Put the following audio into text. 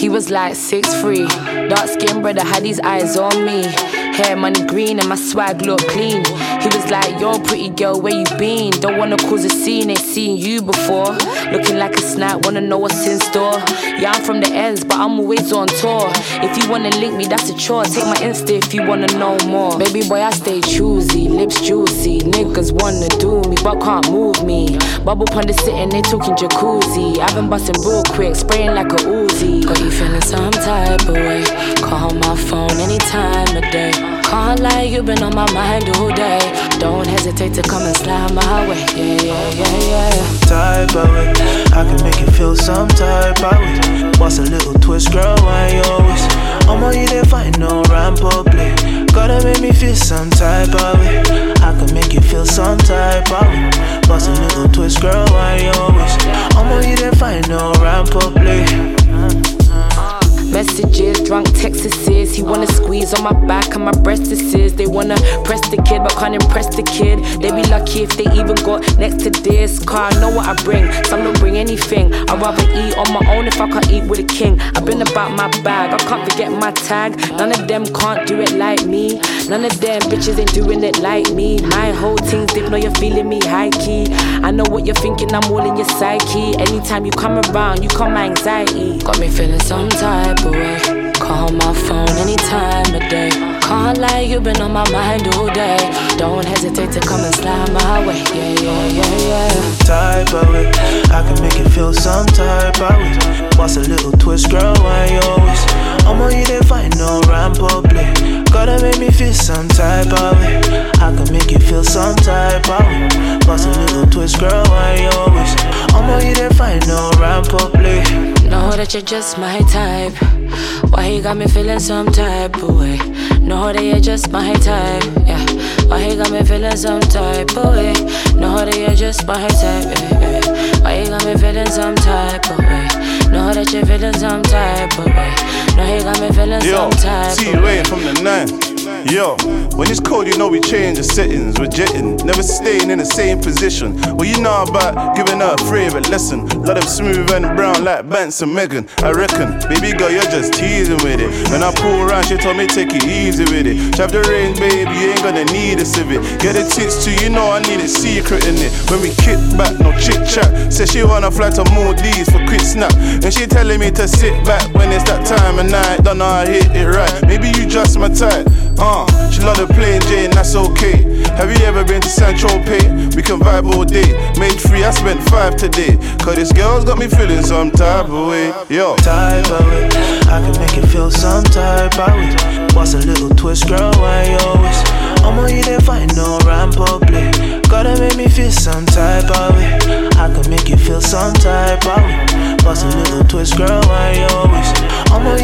He was like 6'3", dark skinned brother, had his eyes on me. Hair money green and my swag look clean. He was like, yo pretty girl, where you been? Don't wanna cause a scene, ain't seen you before. Looking like a snack, wanna know what's in store. Yeah, I'm from the ends, but I'm always on tour. If you wanna link me, that's a chore. Take my Insta if you wanna know more. Baby boy, I stay choosy, lips juicy. Niggas wanna do me, but can't move me. Bubble pond is sitting, they talking jacuzzi. I've been busting real quick, spraying like a Uzi. Got you feeling some type of way. Call my phone any time of day. Can't lie, you've been on my mind all day. Don't hesitate to come and slide my way. Yeah. Type of way, I can make you feel some type of way. What's a little twist, girl, why you always? I'm on you, they find no ramp or play. Gotta make me feel some type of way. I can make you feel some type of way. What's a little twist, girl, why you always? I'm on you, they find no ramp or play. Messages, drunk Texases. He wanna squeeze on my back and my breastises. They wanna press the kid but can't impress the kid. They be lucky if they even got next to this. Car, I know what I bring, some don't bring anything. I'd rather eat on my own if I can't eat with a king. I've been about my bag, I can't forget my tag. None of them can't do it like me. None of them bitches ain't doing it like me. My whole team's deep, know you're feeling me high key. I know what you're thinking, I'm all in your psyche. Anytime you come around, you calm my anxiety. Got me feeling some type of way. Call my phone any time of day. Can't lie, you've been on my mind all day. Don't hesitate to come and slide my way. Yeah. Type of way, I can make you feel some type of way. What's a little twist, girl, why you always? I'm on you, they find no ramp or play. Gotta make me feel some type of way. I can make you feel some type of way. What's a little twist, girl, why you always? I'm on you, they find no ramp or play. Know that you're just my type. Why you got me feeling some type of way? Know that you're just my type, yeah. Why you got me feeling some type of way? Know that you're just my type, yeah. Why you got me feeling some type of way? Know that you're feeling some type of way. Know you got me feeling some type of way. T-Ray from the 9. Yo, when it's cold, you know we change the settings. We're jetting, never staying in the same position. What you know about giving her a favourite lesson? Lot of smooth and brown like Bance and Megan. I reckon, baby girl, you're just teasing with it. When I pull around, she told me take it easy with it. Drive the range, baby, you ain't gonna need a civic. Get the tits too, you know I need a secret in it. When we kick back, no chit chat. Said she wanna fly to Maldives for quick snap. And she telling me to sit back when it's that time of night. Don't know how I hit it right. Maybe you just my type. She love the plain Jane, that's okay. Have you ever been to Saint-Tropez? We can vibe all day. Made 3, I spent 5 today. Cause this girl's got me feeling some type of way. Yo. Type of way, I can make you feel some type of way. What's a little twist, girl, why you always? I'm on you, they find no ramp or play. Gotta make me feel some type of way. I can make you feel some type of way. What's a little twist, girl, why you always? I'm on